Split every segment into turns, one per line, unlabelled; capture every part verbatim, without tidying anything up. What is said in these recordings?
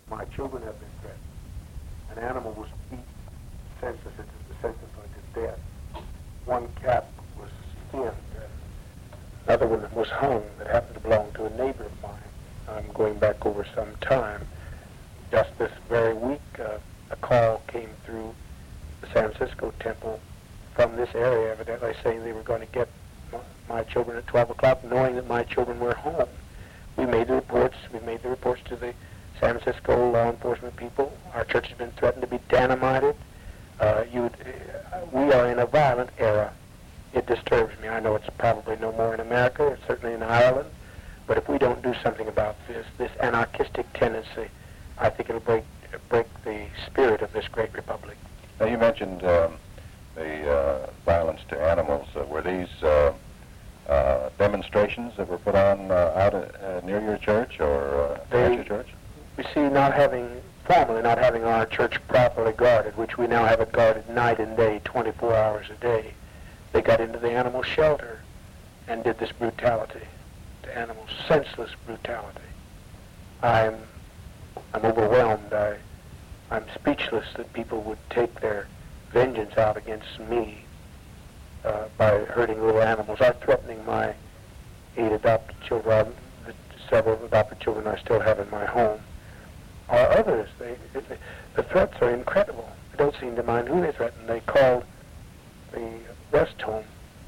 My children have been threatened. An animal was beaten, senseless, senseless to death. One cat was skinned. Another one was hung that happened to belong to a neighbor of mine. I'm going back over some time. Just this very week, uh, a call came through the San Francisco temple from this area, evidently saying they were going to get my, my children at twelve o'clock, knowing that my children were home. We made the reports. We made the reports to the San Francisco law enforcement people. Our church has been threatened to be dynamited. Uh, you would, uh, we are in a violent era. It disturbs me. I know it's probably no more in America, or certainly in Ireland, but if we don't do something about this, this anarchistic tendency, I think it'll break break the spirit of this great republic.
Now, you mentioned um, the uh, violence to animals. Uh, were these uh, uh, demonstrations that were put on uh, out uh, near your church or uh,
they,
at your church?
We see not having, formally not having our church properly guarded, which we now have it guarded night and day, twenty-four hours a day. They got into the animal shelter and did this brutality to animals, senseless brutality. I'm, I'm overwhelmed. I, I'm speechless that people would take their vengeance out against me uh, by hurting little animals or threatening my eight adopted children, the several adopted children I still have in my home, or others. They, they, the threats are incredible. I don't seem to mind who they threaten. They called the rest home,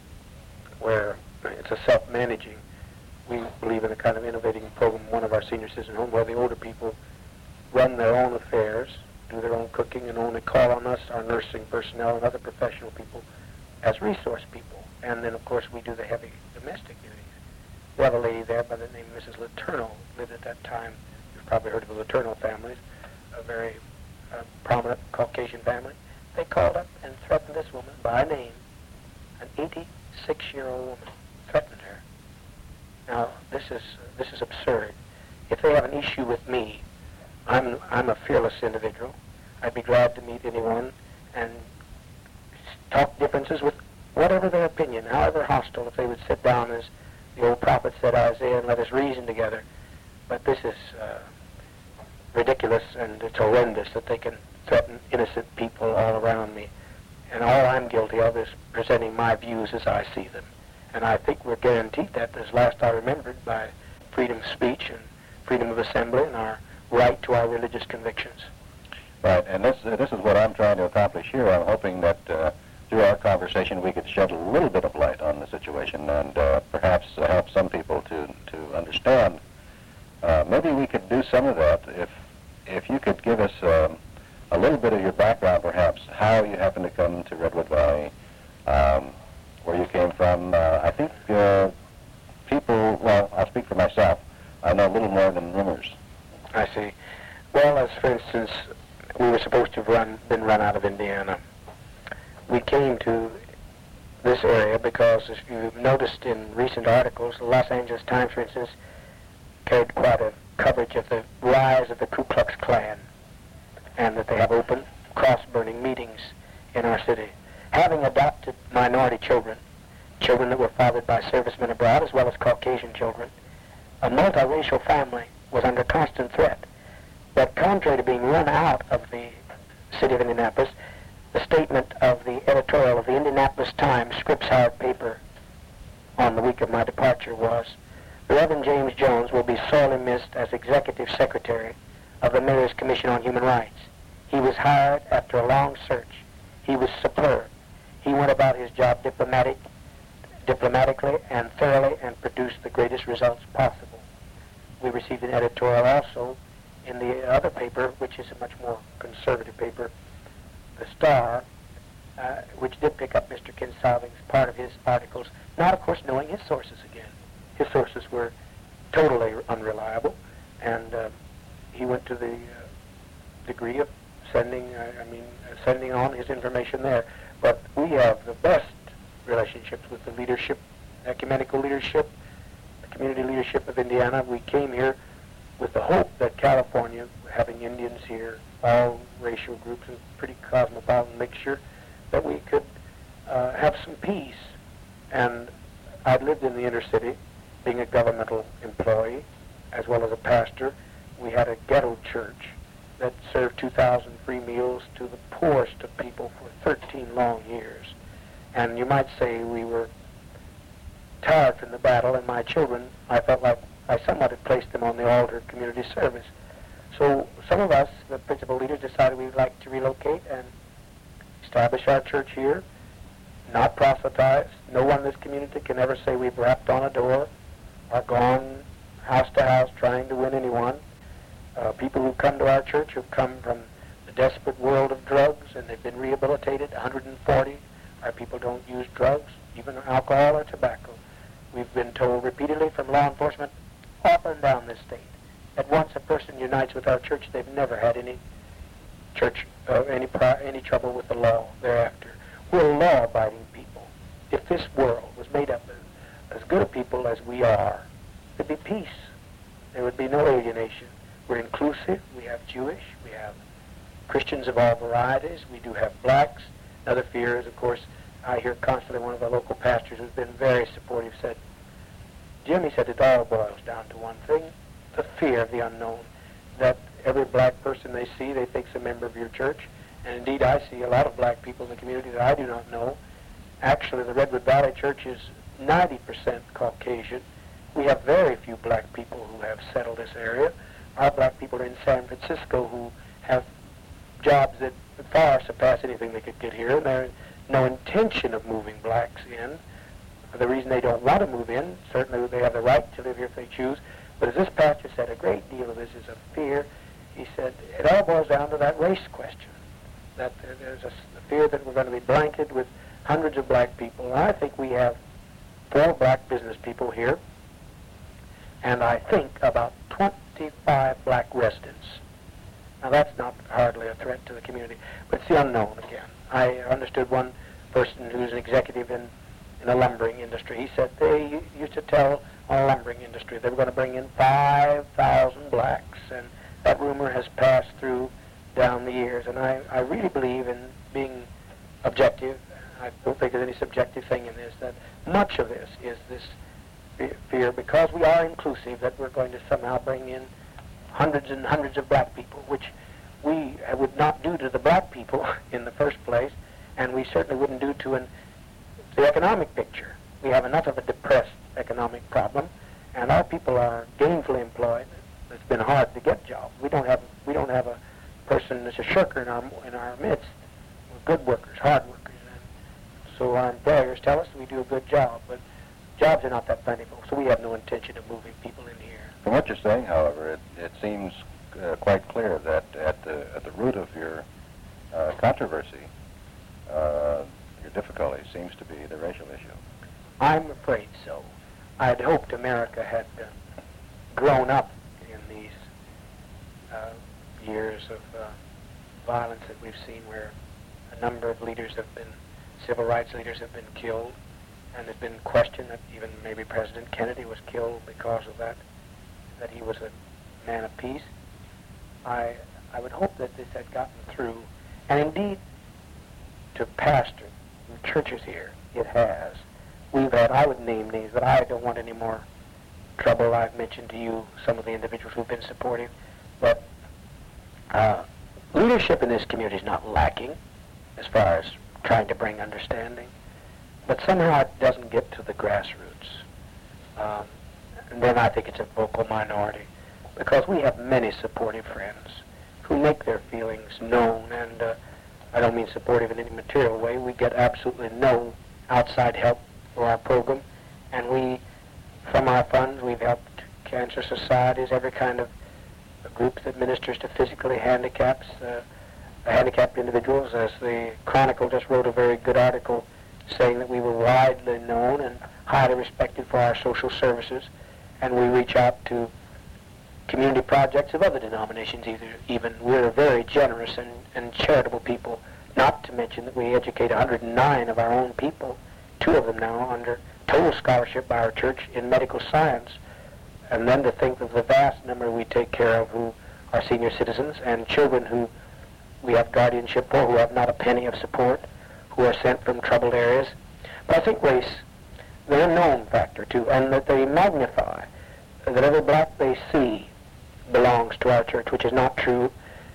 where it's a self-managing. We believe in a kind of innovating program, one of our senior citizen homes, where the older people run their own affairs, do their own cooking, and only call on us, our nursing personnel, and other professional people, as resource people. And then, of course, we do the heavy domestic duties. We have a lady there by the name of Missus Letourneau, lived at that time. You've probably heard of the Letourneau families, a very uh, prominent Caucasian family. They called up and threatened this woman by name, an eighty-six-year-old woman, threatened her. Now, this is this is absurd. If they have an issue with me, I'm I'm a fearless individual. I'd be glad to meet anyone and talk differences with whatever their opinion, however hostile, if they would sit down as the old prophet said, Isaiah, and let us reason together. But this is uh, ridiculous, and it's horrendous that they can threaten innocent people all around me. And all I'm guilty of is presenting my views as I see them. And I think we're guaranteed that, as last I remembered, by freedom of speech and freedom of assembly and our right to our religious convictions.
Right, and this uh, this is what I'm trying to accomplish here. I'm hoping that uh, through our conversation we could shed a little bit of light on the situation and uh, perhaps uh, help some people to, to understand. Uh, maybe we could do some of that if if you could give us um, a little bit of your background, perhaps, how you happened to come to Redwood Valley, um, where you came from. Uh, I think uh, people, well, I'll speak for myself, I know a little more than rumors.
I see. Well, as for instance, we were supposed to have run, been run out of Indiana. We came to this area because, as you've noticed in recent articles, the Los Angeles Times, for instance, carried quite a coverage of the rise of the Ku Klux Klan, and that they have open cross-burning meetings in our city. Having adopted minority children, children that were fathered by servicemen abroad, as well as Caucasian children, a multiracial family was under constant threat. But contrary to being run out of the city of Indianapolis, the statement of the editorial of the Indianapolis Times, Scripps Howard paper, on the week of my departure was, the Reverend James Jones will be sorely missed as Executive Secretary of the Mayor's Commission on Human Rights. He was hired after a long search. He was superb. He went about his job diplomatic, diplomatically and thoroughly and produced the greatest results possible. We received an editorial also in the other paper, which is a much more conservative paper, The Star, uh, which did pick up Mister Kinsolving's part of his articles, not, of course, knowing his sources again. His sources were totally unreliable, and uh, he went to the uh, degree of sending, uh, I mean, uh, sending on his information there. But we have the best relationships with the leadership, ecumenical leadership, the community leadership of Indiana. We came here with the hope that California, having Indians here, all racial groups, and pretty cosmopolitan mixture, that we could uh, have some peace. And I'd lived in the inner city, being a governmental employee, as well as a pastor. We had a ghetto church, that served two thousand free meals to the poorest of people for thirteen long years. And you might say we were tired from the battle, and my children, I felt like I somewhat had placed them on the altar of community service. So some of us, the principal leaders, decided we would like to relocate and establish our church here, not proselytize. No one in this community can ever say we've rapped on a door or gone house to house trying to win anyone. Uh, people who come to our church have come from the desperate world of drugs, and they've been rehabilitated. one hundred forty. Our people don't use drugs, even alcohol or tobacco. We've been told repeatedly from law enforcement up and down this state that once a person unites with our church, they've never had any church, uh, any pri- any trouble with the law thereafter. We're law-abiding people. If this world was made up of as good a people as we are, there'd be peace. There would be no alienation. We're inclusive. We have Jewish. We have Christians of all varieties. We do have blacks. Another fear is, of course, I hear constantly one of our local pastors who's been very supportive said, Jim, he said, it all boils down to one thing, the fear of the unknown, that every black person they see, they think's a member of your church. And indeed, I see a lot of black people in the community that I do not know. Actually, the Redwood Valley Church is ninety percent Caucasian. We have very few black people who have settled this area. Our black people are in San Francisco who have jobs that far surpass anything they could get here, and there's no intention of moving blacks in. The reason they don't want to move in, certainly they have the right to live here if they choose, but as this pastor said, a great deal of this is a fear. He said, it all boils down to that race question, that there's a fear that we're going to be blanketed with hundreds of black people. And I think we have four black business people here, and I think about twenty-five black residents. Now that's not hardly a threat to the community, but it's the unknown again. I understood one person who's an executive in, in the lumbering industry. He said they used to tell on a lumbering industry they were going to bring in five thousand blacks, and that rumor has passed through down the years. And I, I really believe in being objective. I don't think there's any subjective thing in this, that much of this is this fear, because we are inclusive, that we're going to somehow bring in hundreds and hundreds of black people, which we would not do to the black people in the first place, and we certainly wouldn't do to an, the economic picture. We have enough of a depressed economic problem, and our people are gainfully employed. It's been hard to get jobs. We don't have we don't have a person that's a shirker in our in our midst. We're good workers, hard workers, and so our employers tell us we do a good job, but jobs are not that plentiful, so we have no intention of moving people in here.
From what you're saying, however, it, it seems uh, quite clear that at the at the root of your uh, controversy, uh, your difficulty seems to be the racial issue.
I'm afraid so. I'd hoped America had uh, grown up in these uh, years of uh, violence that we've seen, where a number of leaders have been, civil rights leaders have been killed, and there's been question that even maybe President Kennedy was killed because of that, that he was a man of peace. I I would hope that this had gotten through, and indeed, to pastors and churches here, it has. We've had, I would name names, but I don't want any more trouble. I've mentioned to you some of the individuals who've been supportive, but uh, leadership in this community is not lacking as far as trying to bring understanding, but somehow it doesn't get to the grassroots. Um, and then I think it's a vocal minority, because we have many supportive friends who make their feelings known, and uh, I don't mean supportive in any material way. We get absolutely no outside help for our program, and we, from our funds, we've helped cancer societies, every kind of group that ministers to physically handicaps, uh, handicapped individuals. As the Chronicle just wrote a very good article saying that we were widely known and highly respected for our social services, and we reach out to community projects of other denominations either, even. We're very generous and, and charitable people, not to mention that we educate one hundred nine of our own people, two of them now under total scholarship by our church in medical science, and then to think of the vast number we take care of who are senior citizens and children who we have guardianship for, who have not a penny of support, who are sent from troubled areas. But I think race, the unknown factor too, and that they magnify that every black they see belongs to our church, which is not true.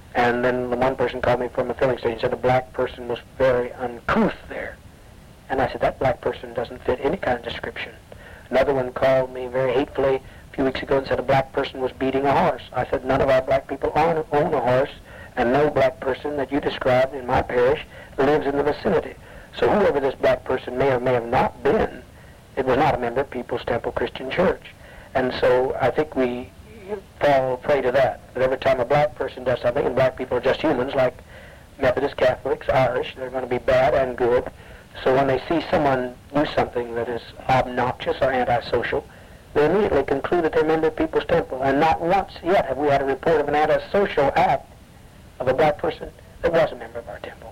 And then the one person called me from a filling station and said a black person was very uncouth there. And I said, that black person doesn't fit any kind of description. Another one called me very hatefully a few weeks ago and said a black person was beating a horse. I said, none of our black people own, own a horse, and no black person that you described in my parish lives in the vicinity. So whoever this black person may or may have not been, it was not a member of People's Temple Christian Church. And so I think we fall prey to that. That every time a black person does something, and black people are just humans like Methodist, Catholics, Irish, they're going to be bad and good. So when they see someone do something that is obnoxious or antisocial, they immediately conclude that they're a member of People's Temple. And not once yet have we had a report of an antisocial act of a black person that was a member of our temple.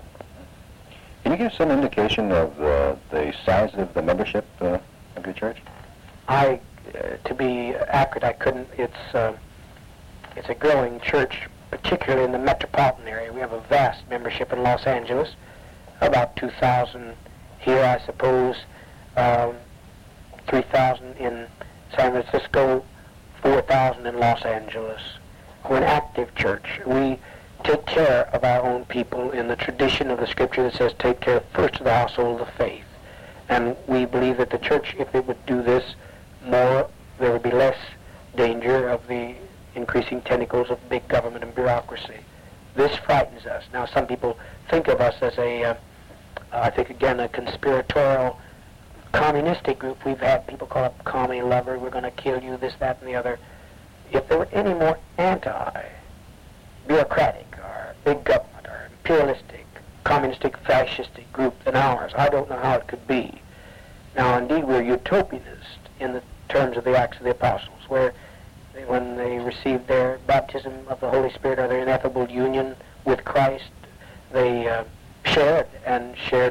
Can you give some indication of uh, the size of the membership uh, of your church?
I, uh, to be accurate, I couldn't. It's uh, it's a growing church, particularly in the metropolitan area. We have a vast membership in Los Angeles, about two thousand here, I suppose, um, three thousand in San Francisco, four thousand in Los Angeles. We're an active church. We take care of our own people in the tradition of the Scripture that says, take care first of the household of faith. And we believe that the church, if it would do this more, there would be less danger of the increasing tentacles of big government and bureaucracy. This frightens us. Now, some people think of us as a, uh, I think, again, a conspiratorial, communistic group. We've had people call up commie lover, we're going to kill you, this, that, and the other. If there were any more anti-bureaucratic or big government or imperialistic, communistic, fascistic group than ours, I don't know how it could be. Now, indeed, we're utopianists in the terms of the Acts of the Apostles, where they, when they received their baptism of the Holy Spirit or their ineffable union with Christ, they uh, shared and shared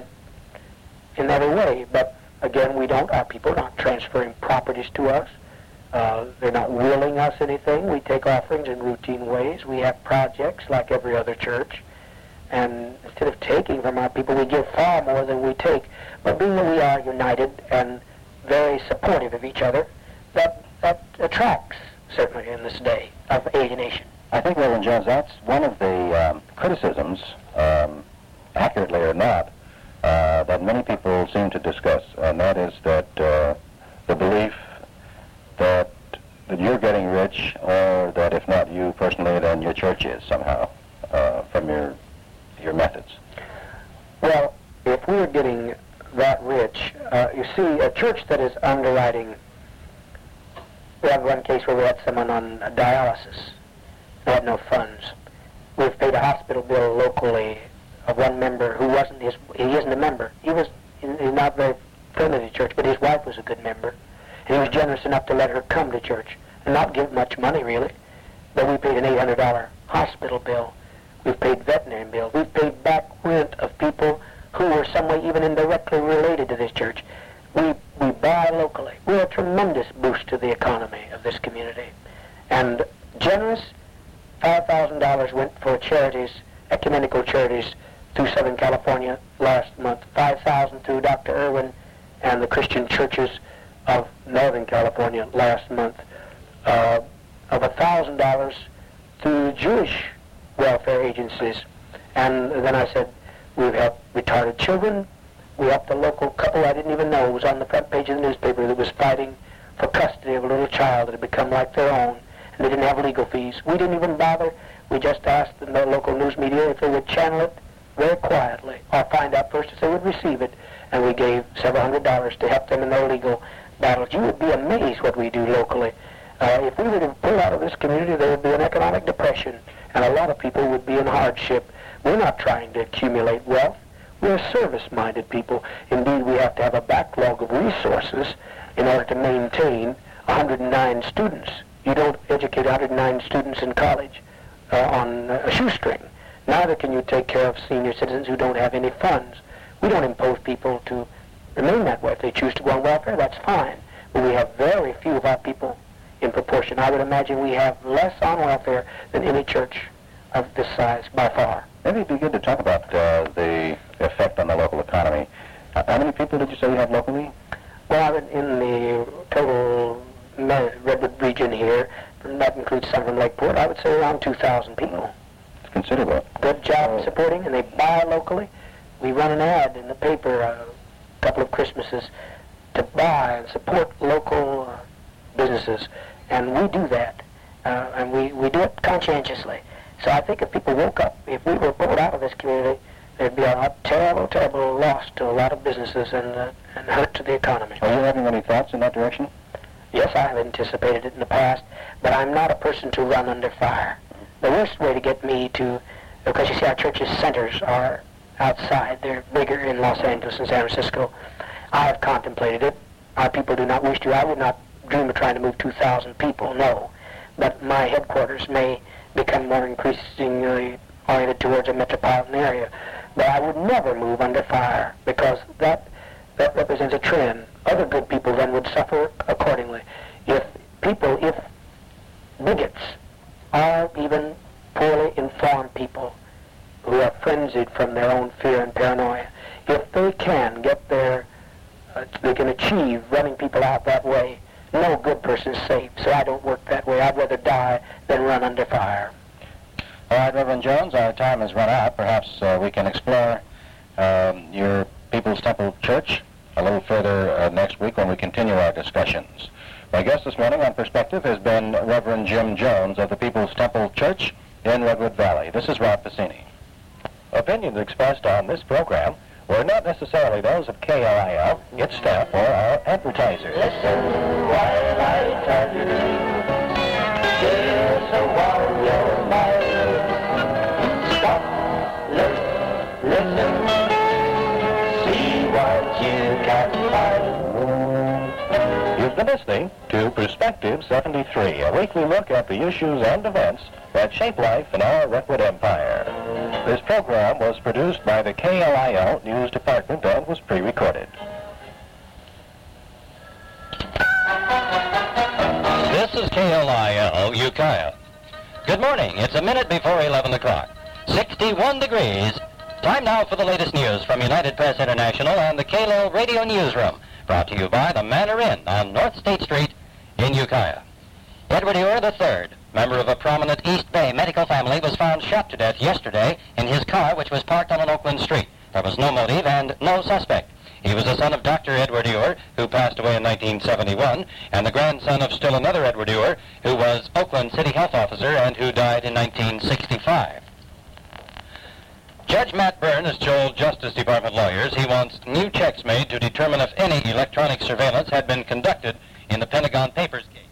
in every way. But again, we don't, our people are not transferring properties to us. Uh, they're not willing us anything. We take offerings in routine ways. We have projects like every other church. And instead of taking from our people, we give far more than we take. But being that we are united and very supportive of each other, that, that attracts, certainly in this day of alienation.
I think, Reverend Jones, that's one of the um, criticisms, um, accurately or not, uh, that many people seem to discuss, and that is that uh, the belief that, that you're getting rich, or that if not you personally, then your church is somehow, uh, from your your methods.
Well, if we were getting that rich, uh, you see, a church that is underwriting, we have one case where we had someone on dialysis. They had no funds. We've paid a hospital bill locally of one member who wasn't his, he isn't a member. He was, he's not very friendly to church, but his wife was a good member. And he was generous enough to let her come to church and not give much money, really. But we paid an eight hundred dollar hospital bill. We've paid veterinary bills. We've paid back rent of people who were some way even indirectly related to this church. We, we buy locally. We're a tremendous boost to the economy of this community. And generous, five thousand dollars went for charities, ecumenical charities through Southern California last month. five thousand dollars through Doctor Irwin and the Christian churches of Northern California last month. Uh, of one thousand dollars through Jewish welfare agencies. And then I said, we've helped retarded children. We helped a local couple I didn't even know was on the front page of the newspaper that was fighting for custody of a little child that had become like their own, and they didn't have legal fees. We didn't even bother. We just asked the local news media if they would channel it very quietly, or find out first if they would receive it, and we gave several hundred dollars to help them in their legal battles. You would be amazed what we do locally. Uh, if we were to pull out of this community, there would be an economic depression, and a lot of people would be in hardship. We're not trying to accumulate wealth. We're service-minded people. Indeed, we have to have a backlog of resources in order to maintain one hundred nine students. You don't educate one hundred nine students in college uh, on a shoestring. Neither can you take care of senior citizens who don't have any funds. We don't impose people to remain that way. If they choose to go on welfare, that's fine. But we have very few of our people in proportion. I would imagine we have less on welfare than any church of this size by far.
Maybe it'd be good to talk about uh, the effect on the local economy. Uh, how many people did you say you have locally?
Well, in the total Redwood region here, and that includes some from Lakeport, I would say around two thousand people.
considerable.
Good job
Oh.
supporting, and they buy locally. We run an ad in the paper uh, a couple of Christmases to buy and support local uh, businesses, and we do that, uh, and we, we do it conscientiously. So I think if people woke up, if we were pulled out of this community, there'd be a terrible, terrible loss to a lot of businesses and, uh, and hurt to the economy.
Are you having any thoughts in that direction?
Yes, I have anticipated it in the past, but I'm not a person to run under fire. The worst way to get me to, because you see our church's centers are outside. They're bigger in Los Angeles and San Francisco. I have contemplated it. Our people do not wish to. I would not dream of trying to move two thousand people, no. But my headquarters may become more increasingly oriented towards a metropolitan area. But I would never move under fire, because that that represents a trend. Other good people then would suffer accordingly. If people, if bigots, or even poorly informed people who are frenzied from their own fear and paranoia, if they can get their, uh, they can achieve running people out that way, no good person is safe. So I don't work that way. I'd rather die than run under fire.
All right, Reverend Jones, our time has run out. Perhaps uh, we can explore um, your People's Temple Church a little further uh, next week when we continue our discussions. My guest this morning on Perspective has been Reverend Jim Jones of the People's Temple Church in Redwood Valley. This is Rob Pacini. Opinions expressed on this program were not necessarily those of K L I L, its staff, or our advertisers.
Listen while I tell you, there's a warrior mind. Stop, look, listen, see what you can find.
You've been listening to Perspective seventy-three, a weekly look at the issues and events that shape life in our Redwood Empire. This program was produced by the K L I L News Department and was pre-recorded.
This is K L I L Ukiah. Good morning. It's a minute before eleven o'clock. sixty-one degrees. Time now for the latest news from United Press International and the K L O Radio Newsroom. Brought to you by the Manor Inn on North State Street in Ukiah. Edward Ure the third, member of a prominent East Bay medical family, was found shot to death yesterday in his car, which was parked on an Oakland street. There was no motive and no suspect. He was the son of Doctor Edward Ure, who passed away in nineteen seventy-one, and the grandson of still another Edward Ure, who was Oakland City Health Officer and who died in nineteen sixty-five. Judge Matt Byrne has told Justice Department lawyers he wants new checks made to determine if any electronic surveillance had been conducted in the Pentagon Papers case.